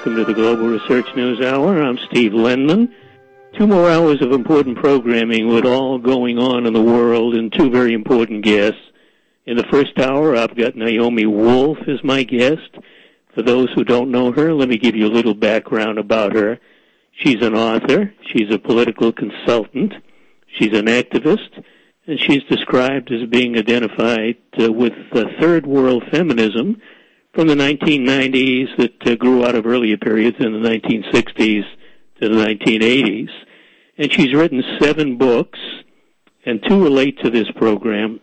welcome to the Global Research News Hour. I'm Steve Lenman. 2 more hours of important programming with all going on in the world and 2 very important guests. In the first hour, I've got Naomi Wolf as my guest. For those who don't know her, let me give you a little background about her. She's an author, she's a political consultant, she's an activist, and she's described as being identified with third world feminism from the 1990s that grew out of earlier periods in the 1960s to the 1980s. And she's written 7 books, and 2 relate to this program.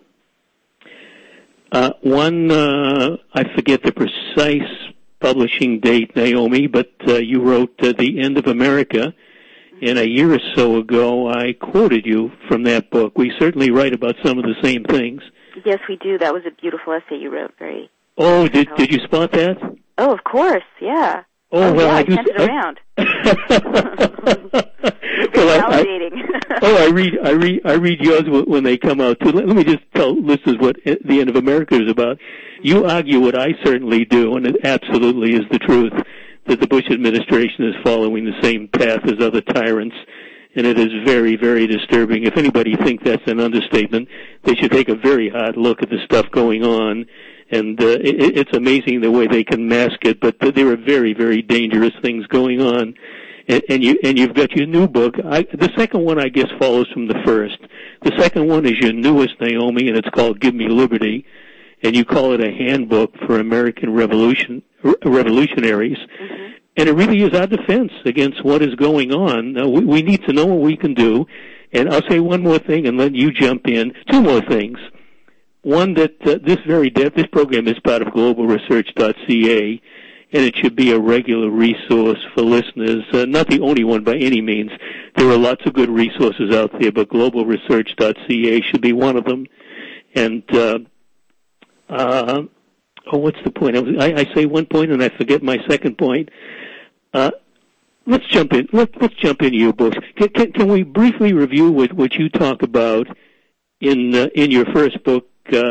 One, I forget the precise publishing date, Naomi, but you wrote The End of America, and a year or so ago I quoted you from that book. We certainly write about some of the same things. Yes, we do. That was a beautiful essay you wrote. Very. Oh, did you spot that? Oh, of course, yeah. Oh, well, yeah, I sent it around. I read yours when they come out too. Let me just tell listeners what The End of America is about. You argue what I certainly do, and it absolutely is the truth, that the Bush administration is following the same path as other tyrants, and it is very, very disturbing. If anybody thinks that's an understatement, they should take a very hard look at the stuff going on. And it's amazing the way they can mask it, but there are very, very dangerous things going on. And you've got your new book. The second one, I guess, follows from the first. The second one is your newest, Naomi, and it's called Give Me Liberty, and you call it a handbook for American revolutionaries. Mm-hmm. And it really is our defense against what is going on. Now, we need to know what we can do. And I'll say one more thing and let you jump in. 2 more things. One, that this program is part of globalresearch.ca, and it should be a regular resource for listeners. Not the only one by any means. There are lots of good resources out there, but globalresearch.ca should be one of them. And what's the point? I say one point and I forget my second point. Let's jump in. Let's jump into your books. Can we briefly review what you talk about in your first book?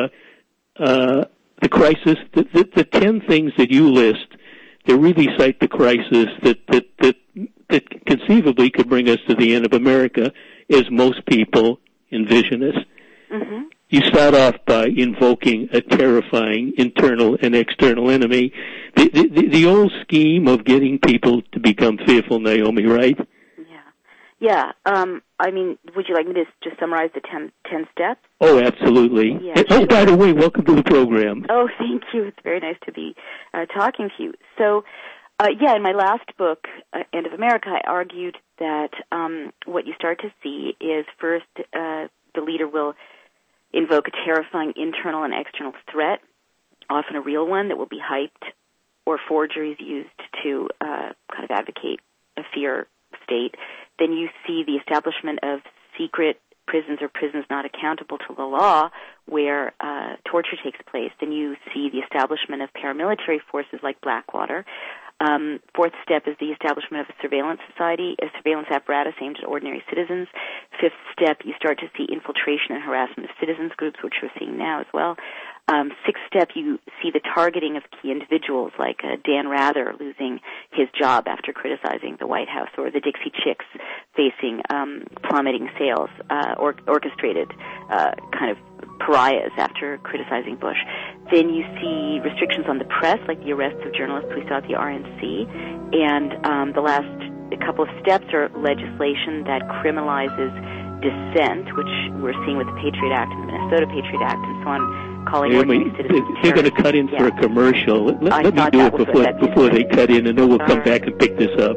The crisis, the 10 things that you list that really cite the crisis that conceivably could bring us to the end of America as most people envision it. Mm-hmm. You start off by invoking a terrifying internal and external enemy. The old scheme of getting people to become fearful, Naomi, right? Yeah. I mean, would you like me to just summarize the 10 steps? Oh, absolutely. Yeah, and, sure. By the way, welcome to the program. Oh, thank you. It's very nice to be talking to you. So, in my last book, End of America, I argued that what you start to see is first the leader will invoke a terrifying internal and external threat, often a real one that will be hyped or forgeries used to kind of advocate a fear state. Then you see the establishment of secret prisons or prisons not accountable to the law where torture takes place. Then you see the establishment of paramilitary forces like Blackwater. Fourth step is the establishment of a surveillance society, a surveillance apparatus aimed at ordinary citizens. Fifth step, you start to see infiltration and harassment of citizens groups, which we're seeing now as well. Sixth step, you see the targeting of key individuals like Dan Rather losing his job after criticizing the White House, or the Dixie Chicks facing plummeting sales, orchestrated kind of pariahs after criticizing Bush. Then you see restrictions on the press, like the arrests of journalists we saw at the RNC. And the last couple of steps are legislation that criminalizes dissent, which we're seeing with the Patriot Act and the Minnesota Patriot Act and so on, calling ordinary citizens they're going to cut in for a commercial. Let me do it before they cut in, and then we'll come back and pick this up.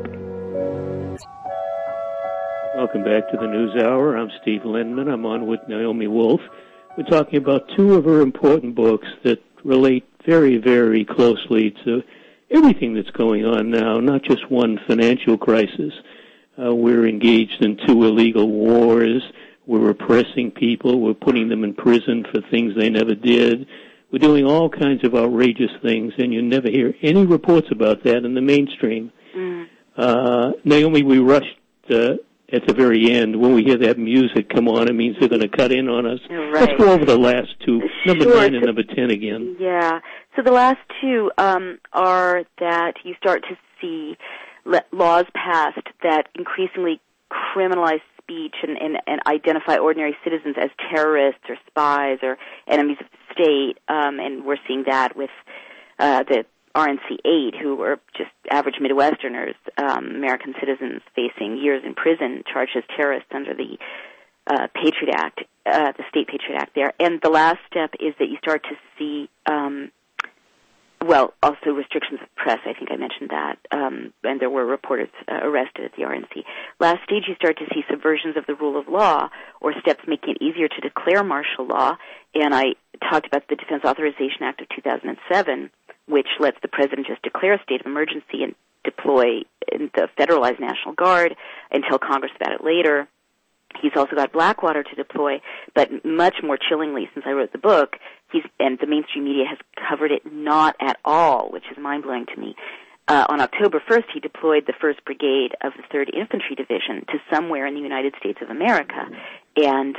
Welcome back to the News Hour. I'm Steve Lenman. I'm on with Naomi Wolf. We're talking about 2 of her important books that relate very, very closely to everything that's going on now, not just one financial crisis. We're engaged in 2 illegal wars. We're repressing people. We're putting them in prison for things they never did. We're doing all kinds of outrageous things, and you never hear any reports about that in the mainstream. Naomi, we rushed at the very end. When we hear that music come on, it means they're going to cut in on us. Right. Let's go over the last 2, number sure. 9 and number 10 again. Yeah. So the last two are that you start to see laws passed that increasingly criminalize speech and identify ordinary citizens as terrorists or spies or enemies of the state, and we're seeing that with the RNC 8, who were just average Midwesterners, American citizens facing years in prison, charged as terrorists under the Patriot Act, the State Patriot Act there. And the last step is that you start to see, also restrictions of press. I think I mentioned that. And there were reporters arrested at the RNC. Last stage, you start to see subversions of the rule of law or steps making it easier to declare martial law. And I talked about the Defense Authorization Act of 2007, which lets the president just declare a state of emergency and deploy the federalized National Guard and tell Congress about it later. He's also got Blackwater to deploy, but much more chillingly, since I wrote the book, and the mainstream media has covered it not at all, which is mind-blowing to me. On October 1st, he deployed the 1st Brigade of the 3rd Infantry Division to somewhere in the United States of America. And,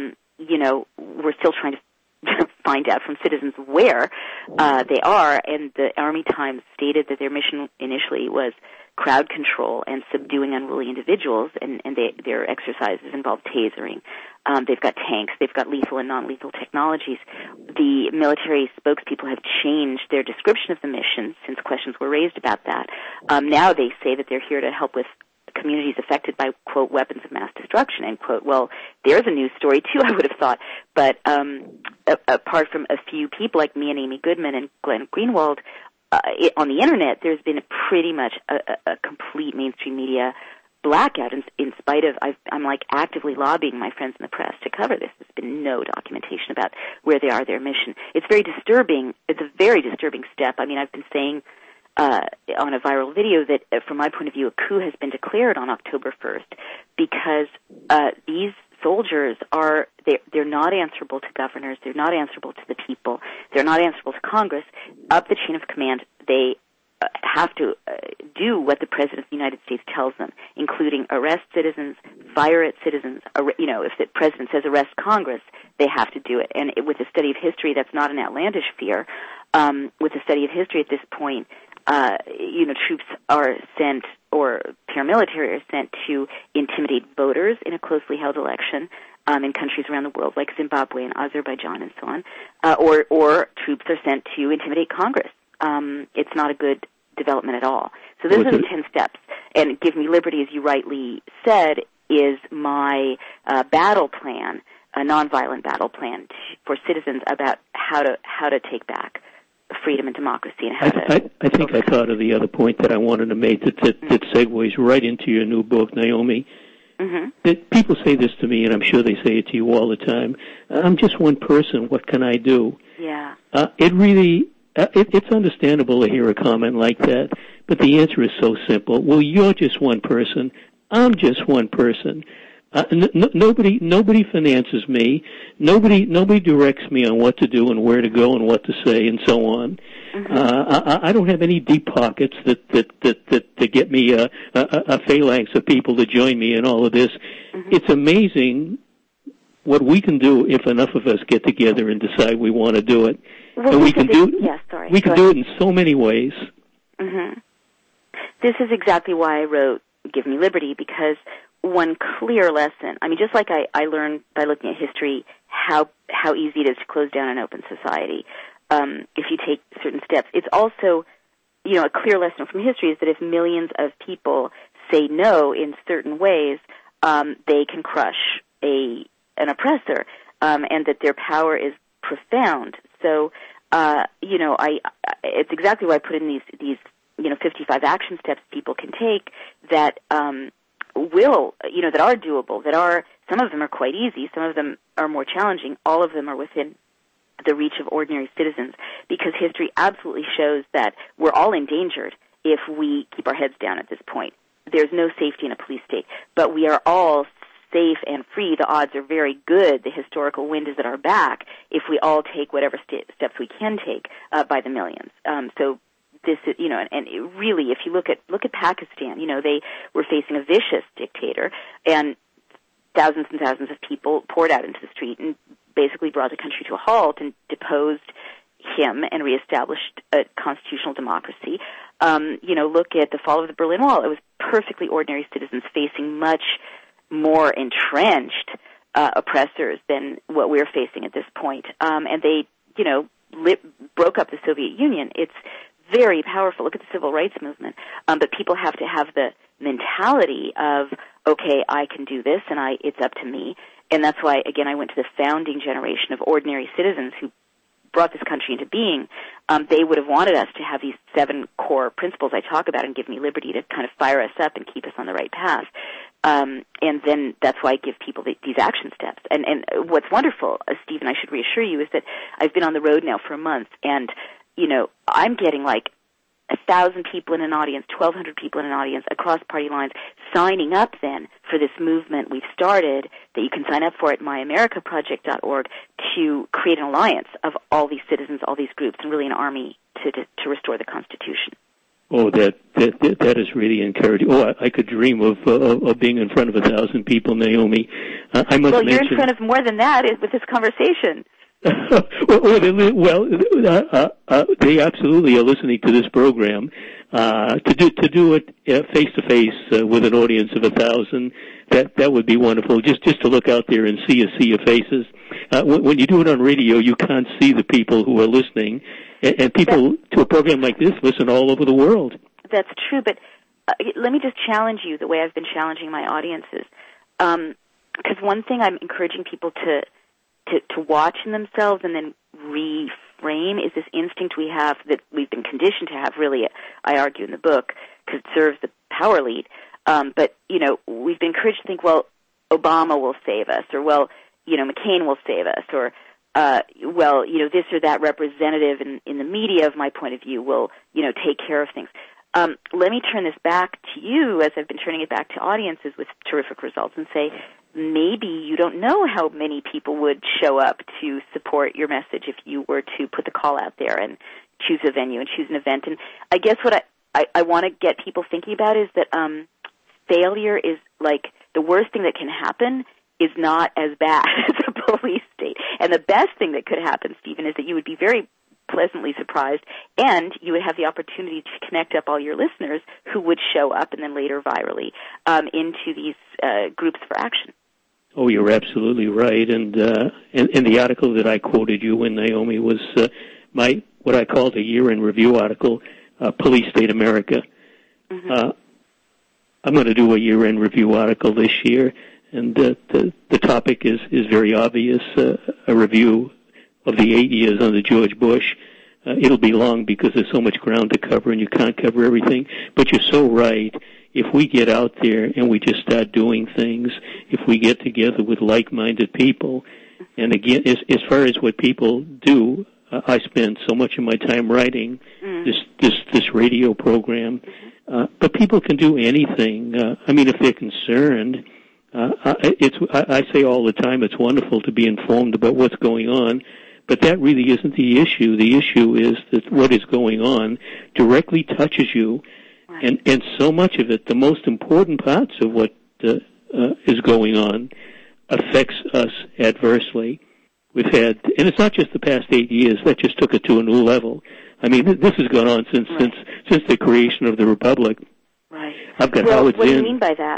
we're still trying to find out from citizens where they are, and the Army Times stated that their mission initially was crowd control and subduing unruly individuals, and their exercises involve tasering. They've got tanks. They've got lethal and non-lethal technologies. The military spokespeople have changed their description of the mission since questions were raised about that. Now they say that they're here to help with communities affected by, quote, weapons of mass destruction, end quote. Well, there's a news story, too, I would have thought. But apart from a few people like me and Amy Goodman and Glenn Greenwald, on the Internet, there's been pretty much a complete mainstream media blackout in spite of, I'm like actively lobbying my friends in the press to cover this. There's been no documentation about where they are, their mission. It's very disturbing. It's a very disturbing step. I mean, I've been saying on a viral video that from my point of view, a coup has been declared on October 1st because these soldiers they're not answerable to governors, they're not answerable to the people, they're not answerable to Congress. Up the chain of command, they have to do what the President of the United States tells them, including arrest citizens, fire at citizens. If the President says arrest Congress, they have to do it. And with a study of history, that's not an outlandish fear. With a study of history at this point, troops are sent, or paramilitary are sent to intimidate voters in a closely held election in countries around the world, like Zimbabwe and Azerbaijan and so on, or troops are sent to intimidate Congress. It's not a good development at all. So those are the 10 steps. And Give Me Liberty, as you rightly said, is my battle plan, a nonviolent battle plan for citizens about how to take back freedom and democracy. And how I think I thought of the other point that I wanted to make that segues right into your new book, Naomi. Mm-hmm. That people say this to me, and I'm sure they say it to you all the time. I'm just one person. What can I do? Yeah. It's understandable to hear a comment like that, but the answer is so simple. Well, you're just one person. I'm just one person. Nobody finances me. Nobody directs me on what to do and where to go and what to say and so on. Mm-hmm. I don't have any deep pockets that get me a phalanx of people to join me in all of this. Mm-hmm. It's amazing what we can do if enough of us get together and decide we want to do it. Well, and we can do it in so many ways. Mm-hmm. This is exactly why I wrote Give Me Liberty, because one clear lesson, I mean, just like I learned by looking at history how easy it is to close down an open society if you take certain steps. It's also, a clear lesson from history is that if millions of people say no in certain ways, they can crush an oppressor, and that their power is profound. So, it's exactly why I put in these 55 action steps people can take that that are doable, some of them are quite easy, some of them are more challenging, all of them are within the reach of ordinary citizens, because history absolutely shows that we're all endangered if we keep our heads down at this point. There's no safety in a police state, but we are all safe and free. The odds are very good. The historical wind is at our back if we all take whatever steps we can take by the millions. So this is, and really, if you look at Pakistan, they were facing a vicious dictator, and thousands of people poured out into the street and basically brought the country to a halt and deposed him and reestablished a constitutional democracy. Look at the fall of the Berlin Wall. It was perfectly ordinary citizens facing much more entrenched oppressors than what we're facing at this point. And they, broke up the Soviet Union. It's very powerful. Look at the civil rights movement. But people have to have the mentality of, okay, I can do this, and it's up to me. And that's why, again, I went to the founding generation of ordinary citizens who brought this country into being. They would have wanted us to have these 7 core principles I talk about and give me liberty to kind of fire us up and keep us on the right path. And then that's why I give people these action steps. And what's wonderful, Stephen, I should reassure you, is that I've been on the road now for a month, and, I'm getting like 1,000 people in an audience, 1,200 people in an audience across party lines signing up then for this movement we've started that you can sign up for at myamericaproject.org to create an alliance of all these citizens, all these groups, and really an army to restore the Constitution. Oh, that is really encouraging. Oh, I could dream of being in front of 1,000 people, Naomi. I must mention. You're in front of more than that with this conversation. They absolutely are listening to this program. To do it face to face with an audience of 1,000, that would be wonderful. Just to look out there and see a sea of faces. When you do it on radio, you can't see the people who are listening, and people to a program like this listen all over the world. That's true, but let me just challenge you the way I've been challenging my audiences. Because one thing I'm encouraging people to watch in themselves and then reframe is this instinct we have that we've been conditioned to have, really, I argue in the book, because it serves the power lead. But, we've been encouraged to think, well, Obama will save us, or, well, McCain will save us, or, this or that representative in the media, of my point of view, will, take care of things. Let me turn this back to you, as I've been turning it back to audiences with terrific results, and say, maybe you don't know how many people would show up to support your message if you were to put the call out there and choose a venue and choose an event. And I guess what I want to get people thinking about is that failure is like the worst thing that can happen is not as bad as a police state. And the best thing that could happen, Stephen, is that you would be very pleasantly surprised, and you would have the opportunity to connect up all your listeners who would show up and then later virally into these groups for action. Oh, you're absolutely right. And the article that I quoted you in, Naomi, was what I called a year-in review article, Police State America. Mm-hmm. I'm going to do a year-in review article this year, and the topic is very obvious, a review of the 8 years under George Bush. It'll be long because there's so much ground to cover and you can't cover everything. But you're so right. If we get out there and we just start doing things, if we get together with like-minded people, and again, as far as what people do, I spend so much of my time writing this radio program. But people can do anything. If they're concerned, I say all the time, it's wonderful to be informed about what's going on. But that really isn't the issue. The issue is that what is going on directly touches you, and so much of it, the most important parts of what is going on, affects us adversely. We've had, and it's not just the past 8 years, that just took it to a new level. This has gone on since the creation of the Republic. Right. I've got Howard Zinn. What do you mean by that?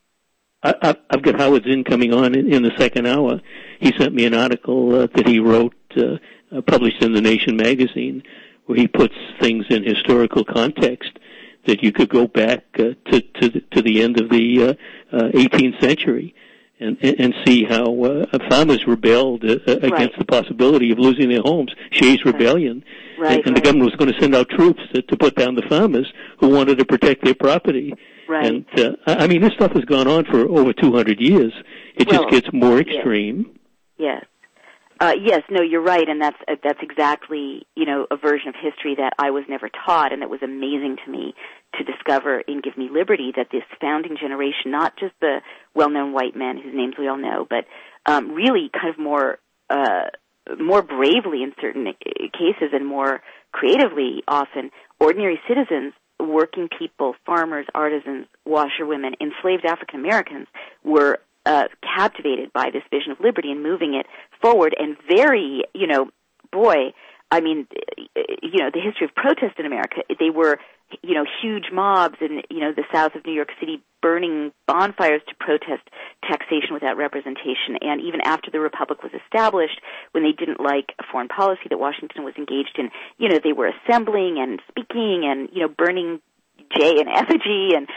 I've got Howard Zinn coming on in the second hour. He sent me an article that he wrote, published in The Nation magazine, where he puts things in historical context that you could go back to the end of the 18th century and see how farmers rebelled against the possibility of losing their homes. Shays' Rebellion. Right, and the government was going to send out troops to put down the farmers who wanted to protect their property. Right. And this stuff has gone on for over 200 years. It just gets more extreme. Yes. Yes, no, you're right, and that's exactly, a version of history that I was never taught, and that was amazing to me to discover in Give Me Liberty, that this founding generation, not just the well-known white men whose names we all know, but really kind of more bravely in certain cases and more creatively often, ordinary citizens, working people, farmers, artisans, washerwomen, enslaved African Americans were captivated by this vision of liberty and moving it forward, and very, I mean, the history of protest in America, they were, huge mobs in, the south of New York City burning bonfires to protest taxation without representation. And even after the Republic was established, when they didn't like a foreign policy that Washington was engaged in, they were assembling and speaking and, burning J in effigy, and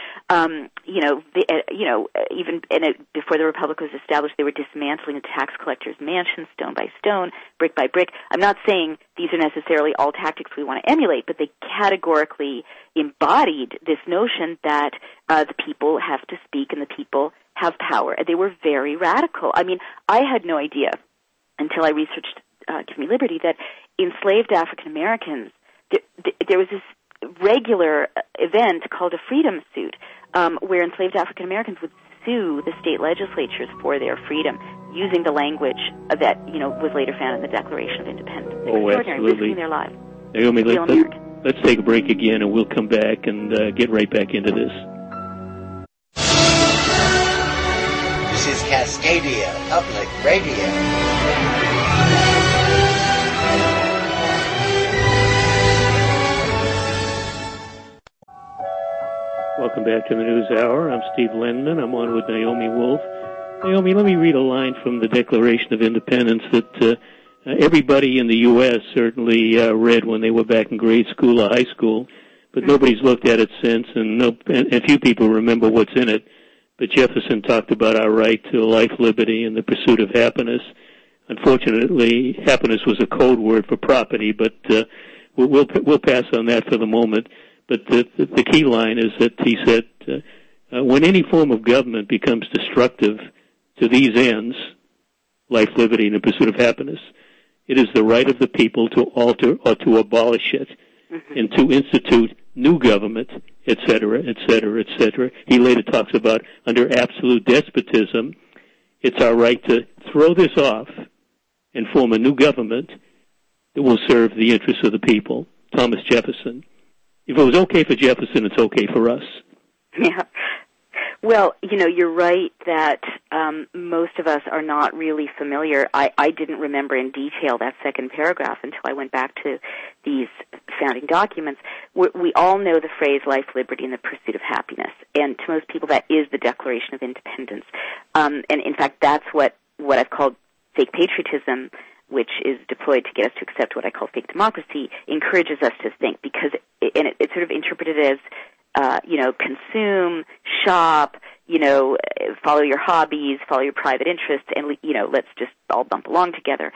even before the Republic was established, they were dismantling the tax collectors' mansions stone by stone, brick by brick. I'm not saying these are necessarily all tactics we want to emulate, but they categorically embodied this notion that the people have to speak and the people have power. They were very radical. I mean, I had no idea until I researched Give Me Liberty that enslaved African Americans, there was this regular event called a freedom suit, where enslaved African Americans would sue the state legislatures for their freedom using the language that was later found in the Declaration of Independence. Oh, absolutely. Risking their lives. Naomi, let's take a break again, and we'll come back and get right back into this. This is Cascadia Public Radio. Welcome back to the News Hour. I'm Steve Lendman. I'm on with Naomi Wolf. Naomi, let me read a line from the Declaration of Independence that everybody in the U.S. certainly read when they were back in grade school or high school, but nobody's looked at it since, and few people remember what's in it. But Jefferson talked about our right to life, liberty, and the pursuit of happiness. Unfortunately, happiness was a code word for property, but we'll pass on that for the moment. But the key line is that he said, when any form of government becomes destructive to these ends, life, liberty, and the pursuit of happiness, it is the right of the people to alter or to abolish it, and to institute new government, et cetera, et cetera, et cetera. He later talks about under absolute despotism, it's our right to throw this off and form a new government that will serve the interests of the people. Thomas Jefferson. If it was okay for Jefferson, it's okay for us. Yeah. Well, you're right that most of us are not really familiar. I didn't remember in detail that second paragraph until I went back to these founding documents. We all know the phrase life, liberty, and the pursuit of happiness. And to most people, that is the Declaration of Independence. And in fact, that's what I've called fake patriotism, which is deployed to get us to accept what I call fake democracy, encourages us to think, because it's sort of interpreted as, consume, shop, follow your hobbies, follow your private interests, and, let's just all bump along together.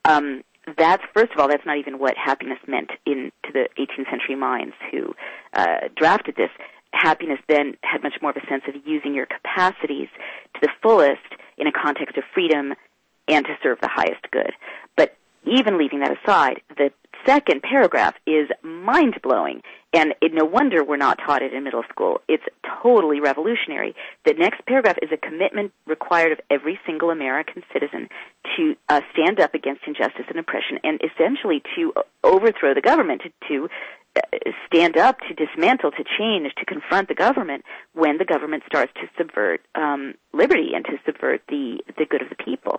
First of all, that's not even what happiness meant to the 18th century minds who drafted this. Happiness then had much more of a sense of using your capacities to the fullest in a context of freedom and to serve the highest good. But even leaving that aside, the second paragraph is mind-blowing, and no wonder we're not taught it in middle school. It's totally revolutionary. The next paragraph is a commitment required of every single American citizen to stand up against injustice and oppression, and essentially to overthrow the government, to stand up, to dismantle, to change, to confront the government when the government starts to subvert liberty and to subvert the good of the people.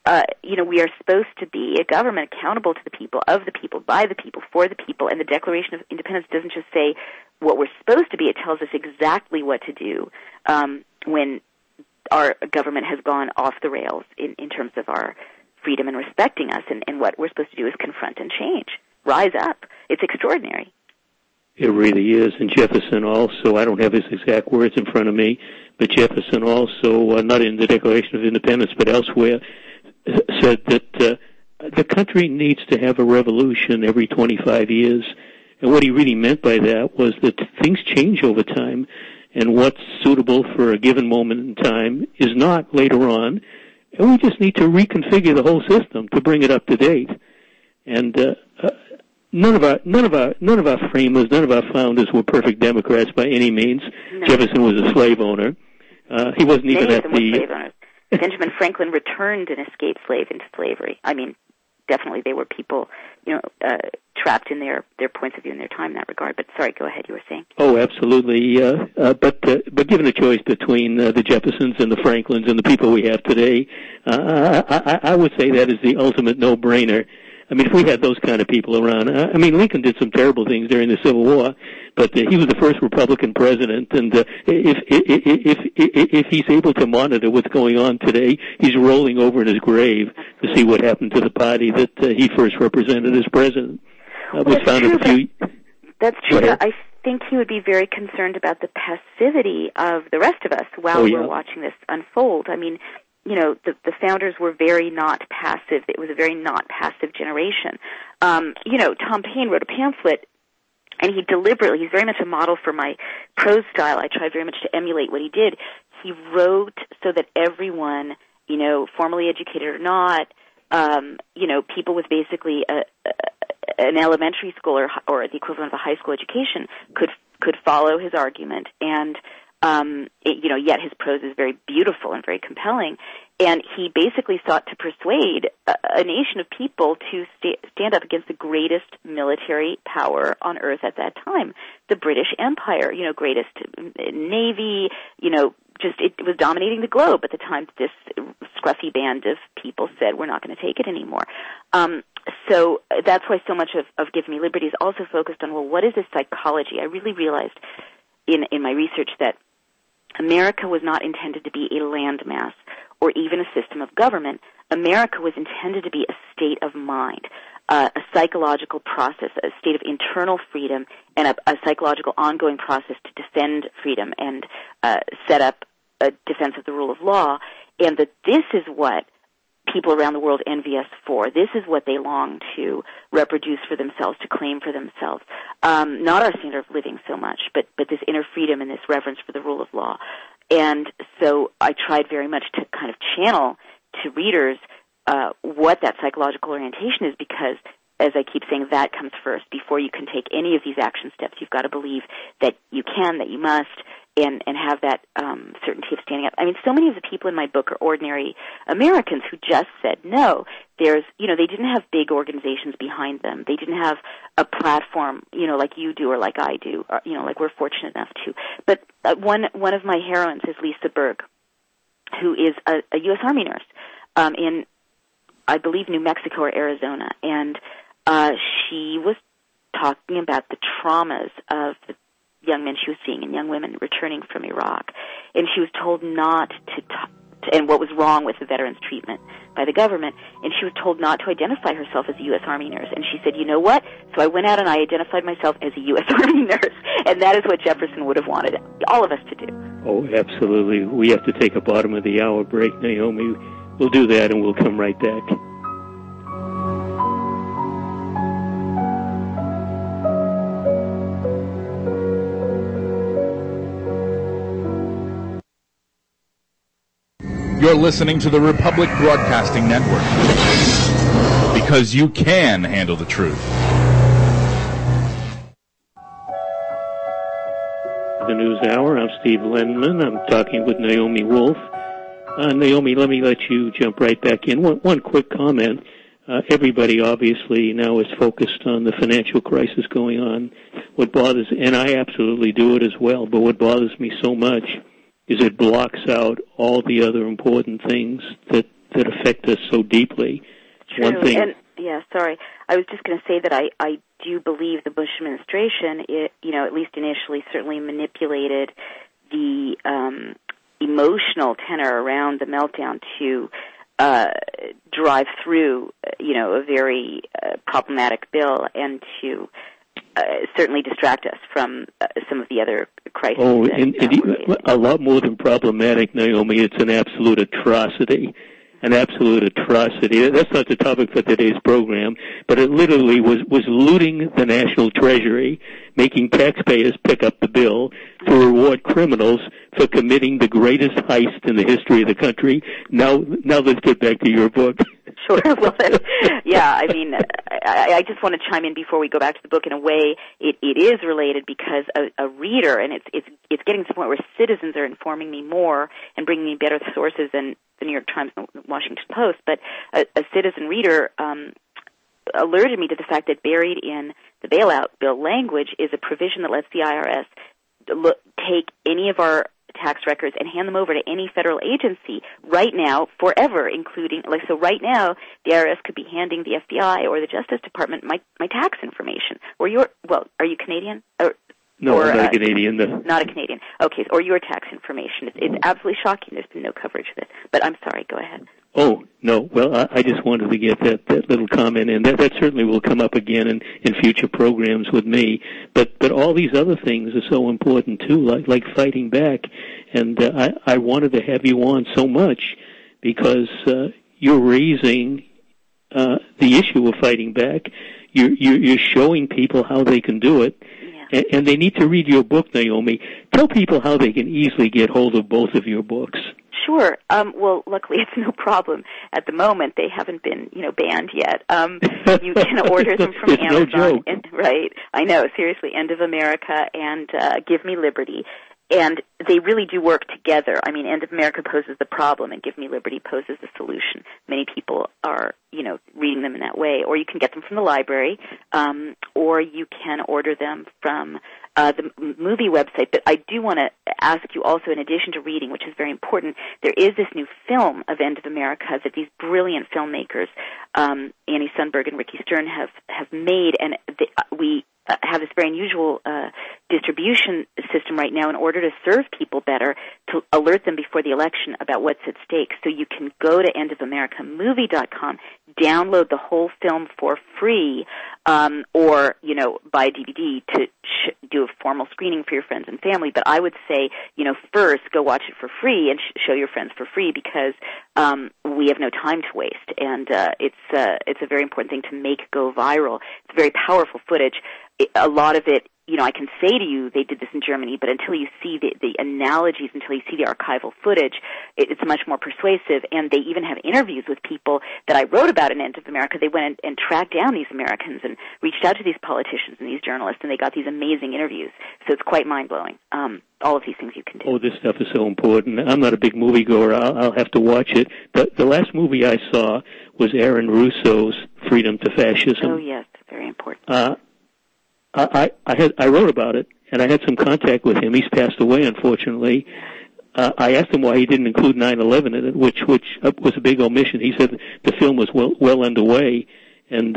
We are supposed to be a government accountable to the people, of the people, by the people, for the people, and the Declaration of Independence doesn't just say what we're supposed to be, it tells us exactly what to do when our government has gone off the rails in terms of our freedom and respecting us, and what we're supposed to do is confront and change, rise up. It's extraordinary. It really is, and Jefferson also, I don't have his exact words in front of me, but Jefferson also, not in the Declaration of Independence, but elsewhere, said that the country needs to have a revolution every 25 years. And what he really meant by that was that things change over time, and what's suitable for a given moment in time is not later on. And we just need to reconfigure the whole system to bring it up to date. And none of our framers, none of our founders were perfect Democrats by any means. No. Jefferson was a slave owner. He wasn't even at the... Benjamin Franklin returned an escaped slave into slavery. I mean, definitely they were people, trapped in their points of view in their time in that regard. But sorry, go ahead, you were saying. Oh, absolutely. But given a choice between the Jeffersons and the Franklins and the people we have today, I would say that is the ultimate no-brainer. I mean, if we had those kind of people around, I mean, Lincoln did some terrible things during the Civil War, but he was the first Republican president, and if he's able to monitor what's going on today, he's rolling over in his grave to see what happened to the party that he first represented as president. Was founded a few. That's true. I think he would be very concerned about the passivity of the rest of us while we're watching this unfold. I mean, you know, the founders were very not passive. It was a very not passive generation. You know, Tom Paine wrote a pamphlet, and he's very much a model for my prose style. I tried very much to emulate what he did. He wrote so that everyone, you know, formally educated or not, you know, people with basically an elementary school or the equivalent of a high school education could follow his argument, and you know, yet his prose is very beautiful and very compelling. And he basically sought to persuade a nation of people to stand up against the greatest military power on earth at that time, the British Empire. You know, greatest navy. You know, just it was dominating the globe at the time. This scruffy band of people said, "We're not going to take it anymore." So that's why so much of Give Me Liberty is also focused on, well, what is this psychology? I really realized in my research that America was not intended to be a landmass or even a system of government. America was intended to be a state of mind, a psychological process, a state of internal freedom, and a psychological ongoing process to defend freedom and set up a defense of the rule of law, and that this is what people around the world envy us for. This is what they long to reproduce for themselves, to claim for themselves. Not our standard of living so much, but this inner freedom and this reverence for the rule of law. And so I tried very much to kind of channel to readers what that psychological orientation is, because, as I keep saying, that comes first. Before you can take any of these action steps, you've got to believe that you can, that you must, and have that certainty of standing up. I mean, so many of the people in my book are ordinary Americans who just said no. They didn't have big organizations behind them. They didn't have a platform, you know, like you do or like I do, or, you know, like we're fortunate enough to. But one of my heroines is Lisa Berg, who is a U.S. Army nurse in, I believe, New Mexico or Arizona, and she was talking about the traumas of the young men she was seeing and young women returning from Iraq. And she was told not to and what was wrong with the veterans' treatment by the government, and she was told not to identify herself as a U.S. Army nurse. And she said, you know what? So I went out and I identified myself as a U.S. Army nurse, and that is what Jefferson would have wanted all of us to do. Oh, absolutely. We have to take a bottom of the hour break, Naomi. We'll do that, and we'll come right back. You're listening to the Republic Broadcasting Network, because you can handle the truth. The News Hour. I'm Steve Lenman. I'm talking with Naomi Wolf. Naomi, let me let you jump right back in. One quick comment. Everybody obviously now is focused on the financial crisis going on. What bothers, and I absolutely do it as well, but what bothers me so much is it blocks out all the other important things that affect us so deeply. True. One thing. And, yeah, sorry. I was just going to say that I do believe the Bush administration, at least initially, certainly manipulated the emotional tenor around the meltdown to drive through, a very problematic bill and to certainly distract us from some of the other crises. Oh, a lot more than problematic, Naomi. It's an absolute atrocity. An absolute atrocity. That's not the topic for today's program, but it literally was looting the national treasury, making taxpayers pick up the bill to reward criminals for committing the greatest heist in the history of the country. Now let's get back to your book. Sure. Well, I just want to chime in before we go back to the book. In a way, it is related because a reader, and it's getting to the point where citizens are informing me more and bringing me better sources than the New York Times and the Washington Post. But a citizen reader alerted me to the fact that buried in the bailout bill language is a provision that lets the IRS take any of our tax records and hand them over to any federal agency right now, forever, including, so right now, the IRS could be handing the FBI or the Justice Department my tax information. Or are you Canadian? No, I'm not a Canadian. No. Not a Canadian. Okay, or your tax information. It's absolutely shocking. There's been no coverage of it. But I'm sorry, go ahead. Oh, no. Well, I just wanted to get that little comment in. That certainly will come up again in future programs with me. But all these other things are so important, too, like fighting back. And I wanted to have you on so much because you're raising the issue of fighting back. You're showing people how they can do it. And they need to read your book, Naomi. Tell people how they can easily get hold of both of your books. Sure. Well, luckily it's no problem at the moment. They haven't been, banned yet. You can order them from it's Amazon. No joke. Right. I know. Seriously, End of America and Give Me Liberty. And they really do work together. I mean, End of America poses the problem and Give Me Liberty poses the solution. Many people are, reading them in that way. Or you can get them from the library, or you can order them from the movie website. But I do want to ask you also, in addition to reading, which is very important, there is this new film of End of America that these brilliant filmmakers, Annie Sundberg and Ricky Stern, have made, and we have this very unusual distribution system right now in order to serve people better, to alert them before the election about what's at stake. So you can go to endofamericamovie.com, download the whole film for free, or, buy a DVD to do a formal screening for your friends and family. But I would say, first go watch it for free and show your friends for free because we have no time to waste. And it's a very important thing to make go viral. It's very powerful footage. A lot of it, I can say to you they did this in Germany, but until you see the analogies, until you see the archival footage, it's much more persuasive. And they even have interviews with people that I wrote about in End of America. They went and tracked down these Americans and reached out to these politicians and these journalists, and they got these amazing interviews. So it's quite mind-blowing, all of these things you can do. Oh, this stuff is so important. I'm not a big moviegoer. I'll have to watch it. The last movie I saw was Aaron Russo's Freedom to Fascism. Oh, yes, very important. I wrote about it, and I had some contact with him. He's passed away, unfortunately. I asked him why he didn't include 9/11 in it, which was a big omission. He said the film was well underway, and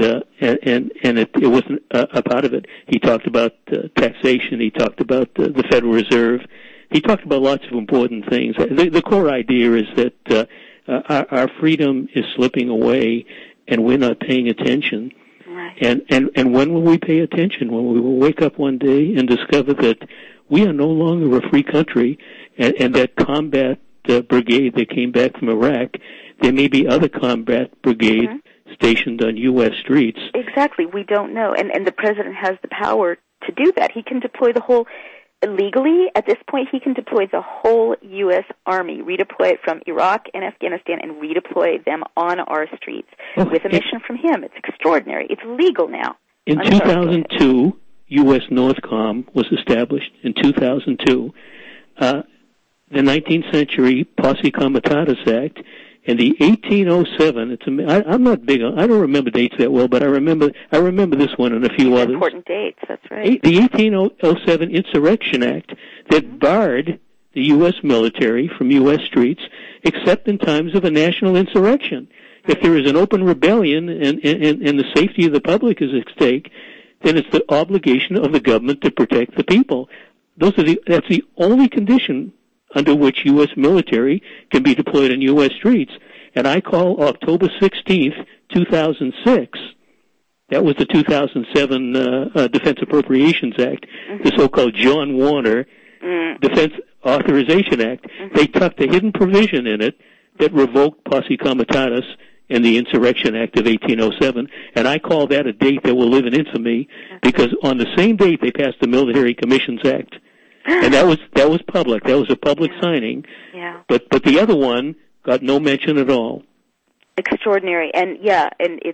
it wasn't a part of it. He talked about taxation. He talked about the Federal Reserve. He talked about lots of important things. The core idea is that our freedom is slipping away, and we're not paying attention. Right. And when will we pay attention? When we will wake up one day and discover that we are no longer a free country, and that combat brigade that came back from Iraq, there may be other combat brigades stationed on U.S. streets. Exactly. We don't know. And the president has the power to do that. He can deploy the whole, legally, at this point, he can deploy the whole U.S. Army, redeploy it from Iraq and Afghanistan, and redeploy them on our streets with a mission from him. It's extraordinary. It's legal now. In 2002, U.S. NORTHCOM was established. In 2002, the 19th Century Posse Comitatus Act, and the 1807. I'm not big on. I don't remember dates that well, but I remember this one and a few others. Important dates. That's right. The 1807 Insurrection Act that barred the U.S. military from U.S. streets, except in times of a national insurrection. If there is an open rebellion and the safety of the public is at stake, then it's the obligation of the government to protect the people. That's the only condition under which U.S. military can be deployed on U.S. streets. And I call October 16th, 2006, that was the 2007 Defense Appropriations Act, the so-called John Warner Defense Authorization Act. They tucked a hidden provision in it that revoked Posse Comitatus and the Insurrection Act of 1807, and I call that a date that will live in infamy, because on the same date they passed the Military Commissions Act. And that was public. That was a public signing. Yeah. But the other one got no mention at all. Extraordinary. And it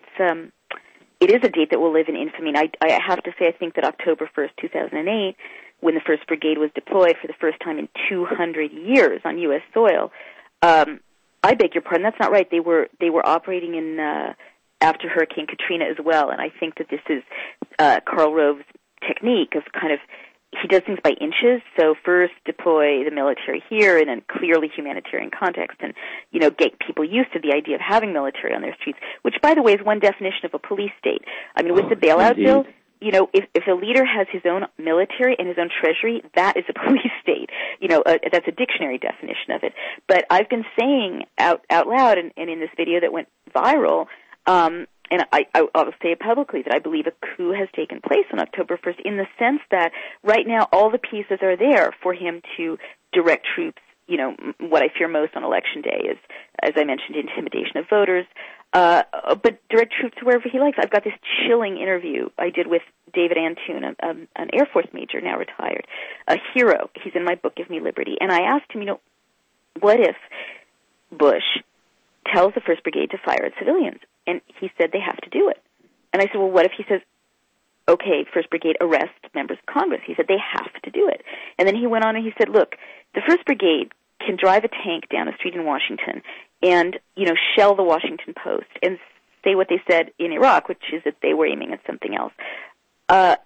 is a date that will live in infamy. And I have to say, I think that October 1st, 2008, when the 1st Brigade was deployed for the first time in 200 years on U.S. soil, I beg your pardon, that's not right. They were operating in after Hurricane Katrina as well. And I think that this is Karl Rove's technique of kind of he does things by inches. So first deploy the military here in a clearly humanitarian context and, get people used to the idea of having military on their streets, which, by the way, is one definition of a police state. I mean, with the bailout bill, if a leader has his own military and his own treasury, that is a police state. That's a dictionary definition of it. But I've been saying out loud and in this video that went viral, and I'll say it publicly, that I believe a coup has taken place on October 1st in the sense that right now all the pieces are there for him to direct troops. What I fear most on Election Day is, as I mentioned, intimidation of voters, but direct troops wherever he likes. I've got this chilling interview I did with David Antoon, an Air Force major, now retired, a hero. He's in my book, Give Me Liberty. And I asked him, what if Bush tells the 1st Brigade to fire at civilians? And he said they have to do it. And I said, well, what if he says, okay, 1st Brigade, arrest members of Congress? He said they have to do it. And then he went on and he said, look, the 1st Brigade can drive a tank down a street in Washington and, shell the Washington Post and say what they said in Iraq, which is that they were aiming at something else. And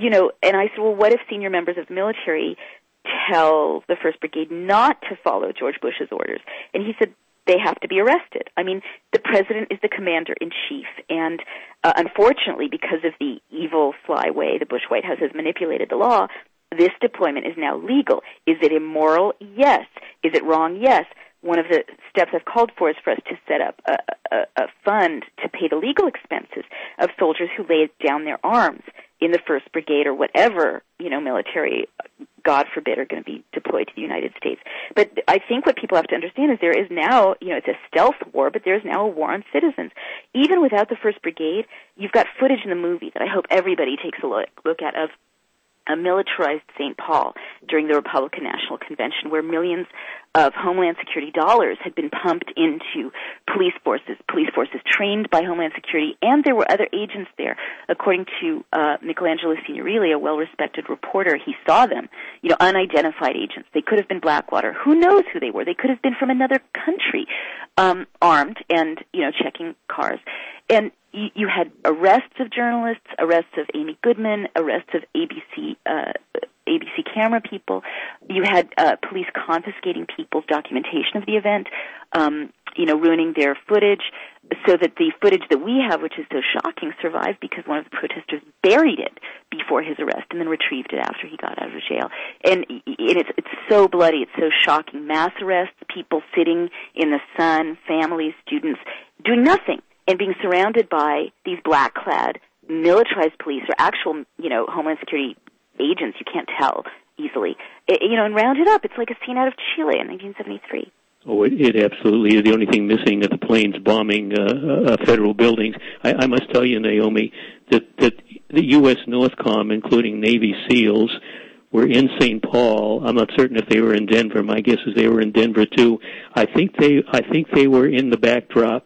I said, well, what if senior members of the military tell the 1st Brigade not to follow George Bush's orders? And he said, they have to be arrested. I mean, the president is the commander-in-chief, and unfortunately, because of the evil, sly way the Bush White House has manipulated the law, this deployment is now legal. Is it immoral? Yes. Is it wrong? Yes. One of the steps I've called for is for us to set up a fund to pay the legal expenses of soldiers who lay down their arms in the 1st Brigade or whatever, military, God forbid, are going to be deployed to the United States. But I think what people have to understand is there is now, it's a stealth war, but there is now a war on citizens. Even without the 1st Brigade, you've got footage in the movie that I hope everybody takes a look at of a militarized St. Paul during the Republican National Convention, where millions of Homeland Security dollars had been pumped into police forces trained by Homeland Security, and there were other agents there. According to Michelangelo Signorile, a well-respected reporter, he saw them, unidentified agents. They could have been Blackwater. Who knows who they were? They could have been from another country, armed and, checking cars. And you had arrests of journalists, arrests of Amy Goodman, arrests of ABC camera people. You had police confiscating people's documentation of the event, ruining their footage, so that the footage that we have, which is so shocking, survived because one of the protesters buried it before his arrest and then retrieved it after he got out of jail. And it's so bloody, it's so shocking. Mass arrests, people sitting in the sun, families, students, doing nothing, and being surrounded by these black-clad, militarized police or actual, Homeland Security agents, you can't tell easily, and rounded up. It's like a scene out of Chile in 1973. Oh, it absolutely is. The only thing missing are the planes bombing federal buildings. I must tell you, Naomi, that the U.S. Northcom, including Navy SEALs, were in St. Paul. I'm not certain if they were in Denver. My guess is they were in Denver too. I think they were in the backdrop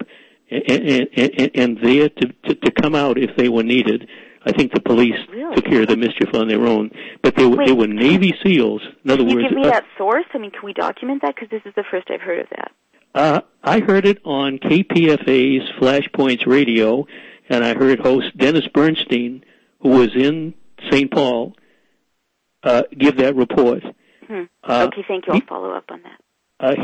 and there to come out if they were needed. I think the police took care of the mischief on their own, but they were Navy SEAls. In other words, can you give me that source? I mean, can we document that? Because this is the first I've heard of that. I heard it on KPFA's Flashpoints Radio, and I heard host Dennis Bernstein, who was in St. Paul, give that report. Okay, thank you. I'll follow up on that.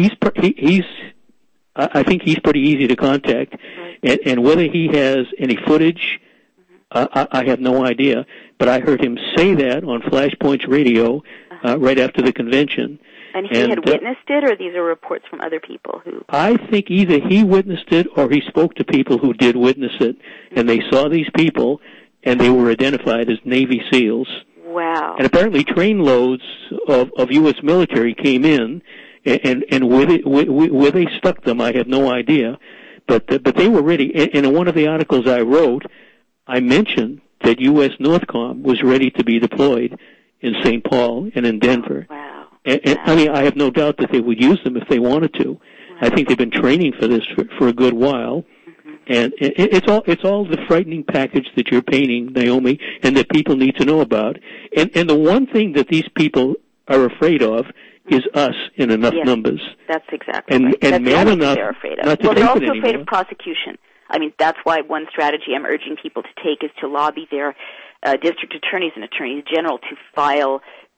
I think he's pretty easy to contact, and whether he has any footage, I have no idea. But I heard him say that on Flashpoints Radio right after the convention. And he had witnessed it, or these are reports from other people who? I think either he witnessed it or he spoke to people who did witness it, and they saw these people, and they were identified as Navy SEALs. Wow. And apparently trainloads of U.S. military came in, and where they stuck them, I have no idea. But they were ready. And in one of the articles I wrote, I mentioned that U.S. Northcom was ready to be deployed in St. Paul and in Denver. Wow. And I mean, I have no doubt that they would use them if they wanted to. I think they've been training for this for a good while. And it's all the frightening package that you're painting, Naomi, and that people need to know about. And the one thing that these people are afraid of is us in enough numbers. That's exactly right. And man enough they're afraid of. not to well, take they're also it afraid of prosecution. I mean, that's why one strategy I'm urging people to take is to lobby their district attorneys and attorneys general to file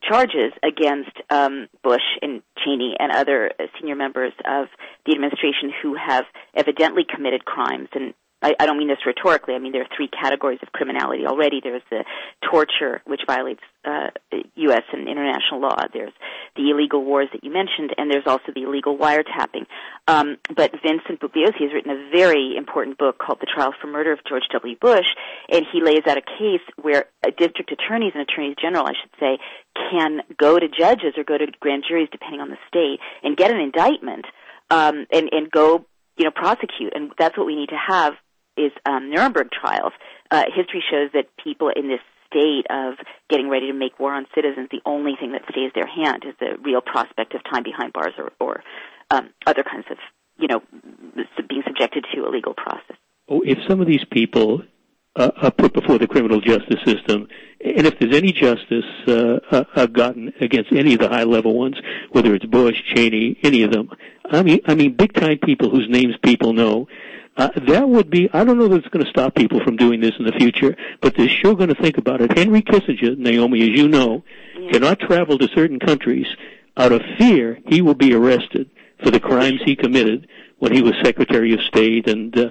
charges against Bush and Cheney and other senior members of the administration who have evidently committed crimes. And I don't mean this rhetorically. I mean, there are three categories of criminality already. There's the torture, which violates U.S. and international law. There's the illegal wars that you mentioned, and there's also the illegal wiretapping. But Vincent Bugliosi has written a very important book called The Trial for Murder of George W. Bush, and he lays out a case where district attorneys and attorneys general, I should say, can go to judges or go to grand juries, depending on the state, and get an indictment and go, prosecute. And that's what we need to have is Nuremberg trials. History shows that people in this state of getting ready to make war on citizens, the only thing that stays their hand is the real prospect of time behind bars or other kinds of, being subjected to a legal process. Oh, if some of these people are put before the criminal justice system, and if there's any justice gotten against any of the high-level ones, whether it's Bush, Cheney, any of them, I mean, big-time people whose names people know, that would be, I don't know that it's going to stop people from doing this in the future, but they're sure going to think about it. Henry Kissinger, Naomi, as you know, cannot travel to certain countries out of fear he will be arrested for the crimes he committed when he was Secretary of State and the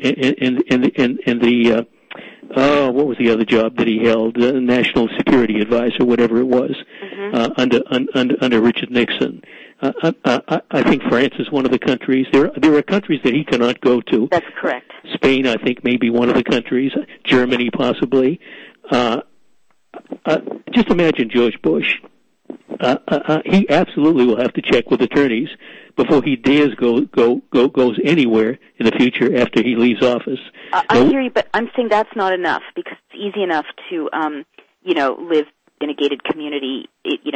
what was the other job that he held? National Security Advisor, whatever it was, under Richard Nixon. I think France is one of the countries. There are countries that he cannot go to. That's correct. Spain, I think, may be one of the countries. Germany, possibly. Just imagine George Bush. He absolutely will have to check with attorneys before he dares goes anywhere in the future after he leaves office. I hear you, but I'm saying that's not enough because it's easy enough to, live in a gated community,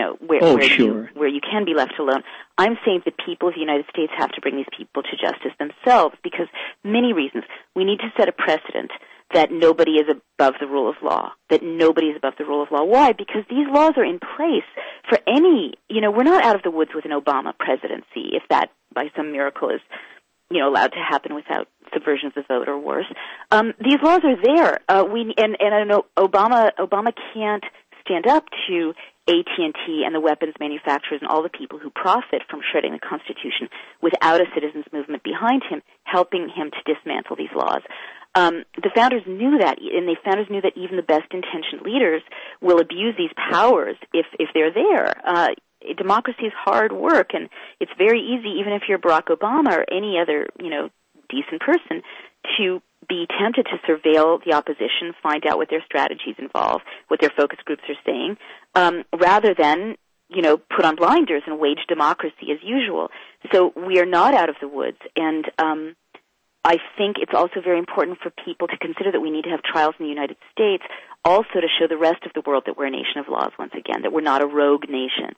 where you can be left alone. I'm saying the people of the United States have to bring these people to justice themselves because many reasons. We need to set a precedent that nobody is above the rule of law, that nobody is above the rule of law. Why? Because these laws are in place for any, we're not out of the woods with an Obama presidency, if that by some miracle is, allowed to happen without subversion of the vote or worse. These laws are there. I know Obama can't stand up to AT&T and the weapons manufacturers and all the people who profit from shredding the Constitution without a citizens movement behind him, helping him to dismantle these laws. The founders knew that, and the founders knew that even the best-intentioned leaders will abuse these powers if they're there. Democracy is hard work, and it's very easy, even if you're Barack Obama or any other, decent person, to be tempted to surveil the opposition, find out what their strategies involve, what their focus groups are saying, rather than, put on blinders and wage democracy as usual. So we are not out of the woods, and I think it's also very important for people to consider that we need to have trials in the United States also to show the rest of the world that we're a nation of laws once again, that we're not a rogue nation.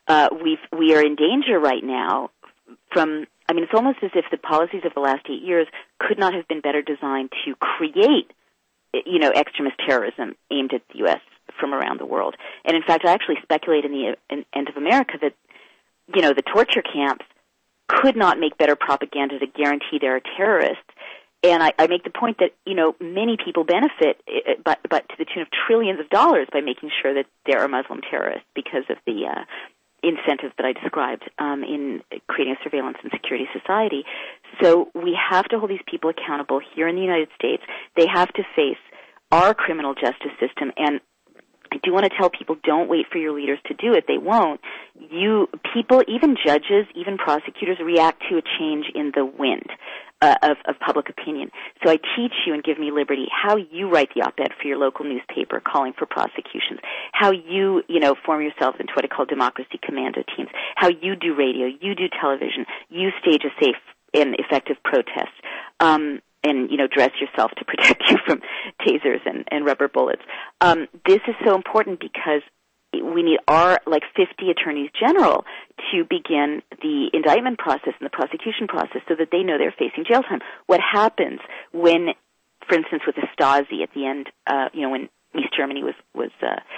We are in danger right now from, it's almost as if the policies of the last 8 years could not have been better designed to create, extremist terrorism aimed at the U.S. from around the world. And in fact, I actually speculate in the End of America that, the torture camps could not make better propaganda to guarantee there are terrorists. And I make the point that, many people benefit, but to the tune of trillions of dollars by making sure that there are Muslim terrorists because of the incentives that I described in creating a surveillance and security society. So we have to hold these people accountable here in the United States. They have to face our criminal justice system, and I do want to tell people, don't wait for your leaders to do it. They won't. People, even judges, even prosecutors, react to a change in the wind of public opinion. So I teach you and Give Me Liberty how you write the op-ed for your local newspaper calling for prosecutions, how you, form yourselves into what I call democracy commando teams, how you do radio, you do television, you stage a safe and effective protest, and, dress yourself to protect you from tasers and rubber bullets. This is so important because we need our, 50 attorneys general to begin the indictment process and the prosecution process so that they know they're facing jail time. What happens when, for instance, with the Stasi at the end, when East Germany was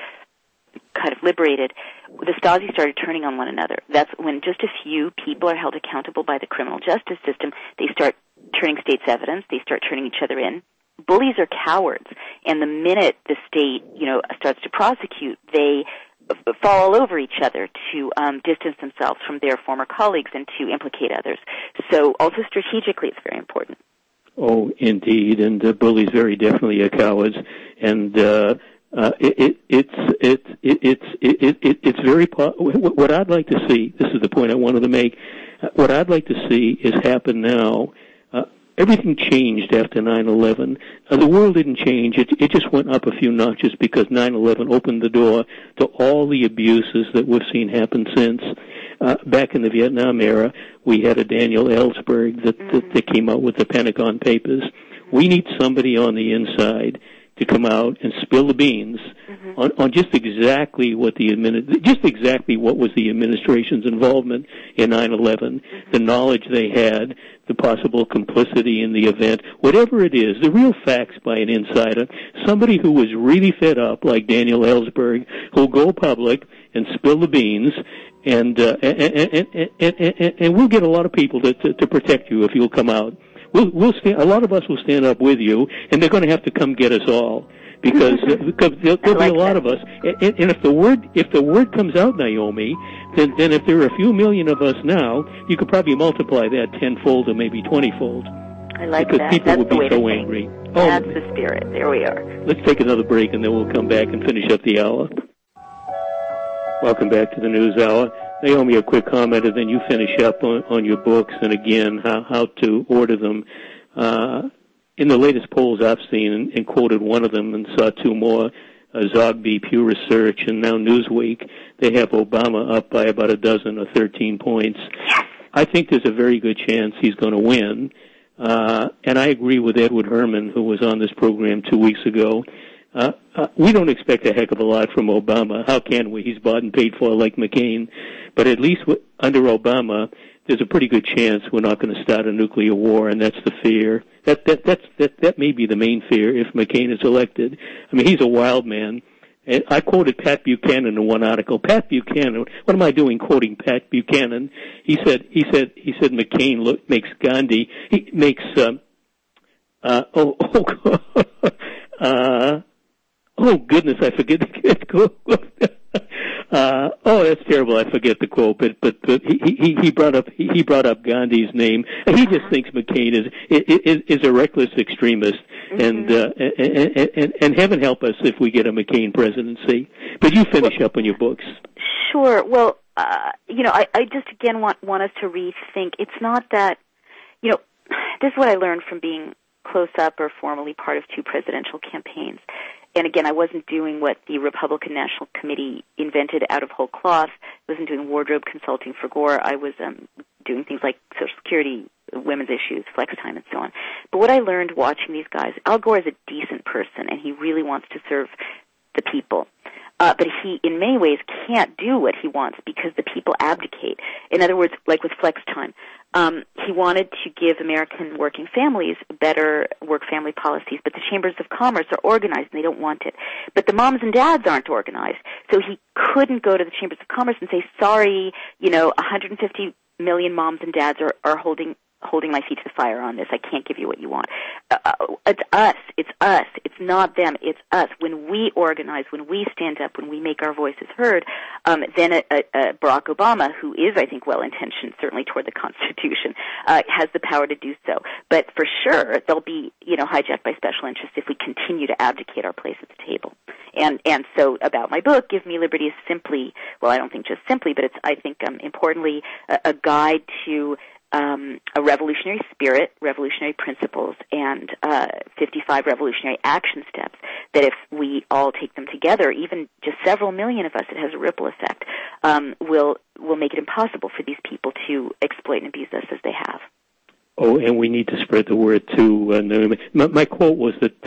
kind of liberated, the Stasi started turning on one another. That's when just a few people are held accountable by the criminal justice system. They start turning state's evidence. They start turning each other in. Bullies are cowards, and the minute the state, starts to prosecute, they fall all over each other to distance themselves from their former colleagues and to implicate others. So also strategically, it's very important. Oh, indeed, and bullies very definitely are cowards, and it's very. What I'd like to see. This is the point I wanted to make. What I'd like to see is happen now. Everything changed after 9/11. The world didn't change. It just went up a few notches because 9/11 opened the door to all the abuses that we've seen happen since. Back in the Vietnam era, we had a Daniel Ellsberg that came out with the Pentagon Papers. We need somebody on the inside to come out and spill the beans on just exactly what was the administration's involvement in 9/11, the knowledge they had, the possible complicity in the event, whatever it is, the real facts by an insider, somebody who was really fed up like Daniel Ellsberg, who'll go public and spill the beans, and we'll get a lot of people to protect you if you'll come out. We'll stand. A lot of us will stand up with you, and they're going to have to come get us all because there'll be a lot of us. And if the word comes out, Naomi, then if there are a few million of us now, you could probably multiply that 10-fold or maybe 20-fold. I like because that. People That's would be so angry. That's the spirit. There we are. Let's take another break, and then we'll come back and finish up the hour. Welcome back to the News Hour. Naomi, a quick comment, and then you finish up on your books, and again, how to order them. In the latest polls I've seen, and quoted one of them and saw two more, Zogby, Pew Research, and now Newsweek, they have Obama up by about a dozen or 13 points. I think there's a very good chance he's going to win. And I agree with Edward Herman, who was on this program 2 weeks ago. We don't expect a heck of a lot from Obama. How can we? He's bought and paid for like McCain. But at least under Obama, there's a pretty good chance we're not going to start a nuclear war, and that's the fear. That may be the main fear if McCain is elected. I mean, he's a wild man. And I quoted Pat Buchanan in one article. Pat Buchanan, what am I doing quoting Pat Buchanan? He said McCain makes Gandhi, he makes, oh goodness, I forget the quote. That's terrible. I forget the quote, but he brought up Gandhi's name. He just thinks McCain is a reckless extremist, and heaven help us if we get a McCain presidency. But you finish up on your books. Sure. Well, I just again want us to rethink. It's not that, this is what I learned from being close up or formally part of two presidential campaigns. And again, I wasn't doing what the Republican National Committee invented out of whole cloth. I wasn't doing wardrobe consulting for Gore. I was doing things like Social Security, women's issues, flex time, and so on. But what I learned watching these guys, Al Gore is a decent person, and he really wants to serve the people. But he, in many ways, can't do what he wants because the people abdicate. In other words, like with flex time, he wanted to give American working families better work-family policies, but the chambers of commerce are organized and they don't want it. But the moms and dads aren't organized, so he couldn't go to the chambers of commerce and say, sorry, 150 million moms and dads are holding my feet to the fire on this. I can't give you what you want. It's us. It's us. It's not them. It's us. When we organize, when we stand up, when we make our voices heard, then Barack Obama, who is, I think, well-intentioned, certainly toward the Constitution, has the power to do so. But for sure, they'll be, hijacked by special interests if we continue to abdicate our place at the table. And so about my book, Give Me Liberty is simply, well, I don't think just simply, but it's, I think, importantly, a guide to a revolutionary spirit, revolutionary principles, and 55 revolutionary action steps that if we all take them together, even just several million of us, it has a ripple effect, will make it impossible for these people to exploit and abuse us as they have. Oh, and we need to spread the word too. My quote was that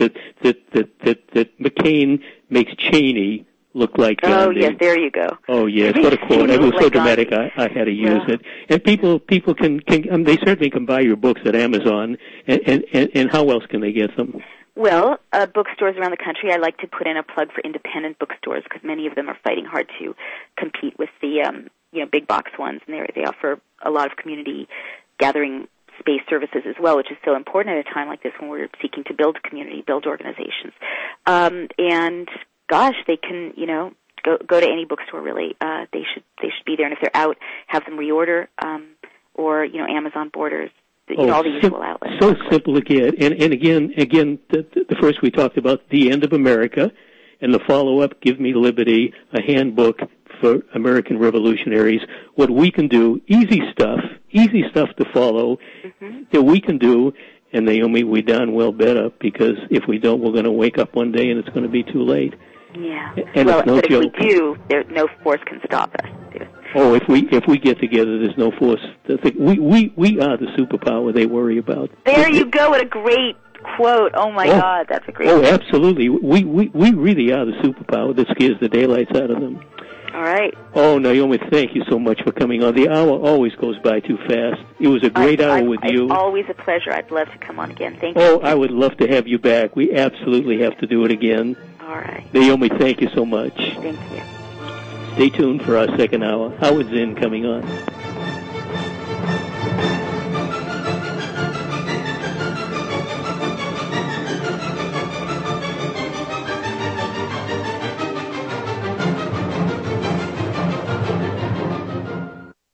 McCain makes Cheney look like Gandhi. Oh, yes, there you go. Oh, yes, what a quote. It was so dramatic, I had to use it. And people can they certainly can buy your books at Amazon, and how else can they get them? Well, bookstores around the country. I like to put in a plug for independent bookstores because many of them are fighting hard to compete with the big box ones, and they offer a lot of community gathering space services as well, which is so important at a time like this when we're seeking to build community, build organizations. And gosh, they can, go to any bookstore really. They should be there, and if they're out, have them reorder, or Amazon Borders. All the usual outlets. So simple to get. And again, the first we talked about, The End of America, and the follow-up, Give Me Liberty, a handbook for American revolutionaries. What we can do, easy stuff to follow, that we can do, and Naomi, we darn well better, because if we don't, we're going to wake up one day and it's going to be too late. Yeah. And well, it's no but joke. If we do, no force can stop us. Oh, if we get together, there's no force. We are the superpower they worry about. There you go. What a great quote. Oh my God, that's a great quote. Absolutely. We really are the superpower that scares the daylights out of them. All right. Oh, Naomi, thank you so much for coming on. The hour always goes by too fast. It was a great hour with you. It's always a pleasure. I'd love to come on again. Thank you. Oh, I would love to have you back. We absolutely have to do it again. All right. Naomi, thank you so much. Thank you. Stay tuned for our second hour. Howard Zinn coming on.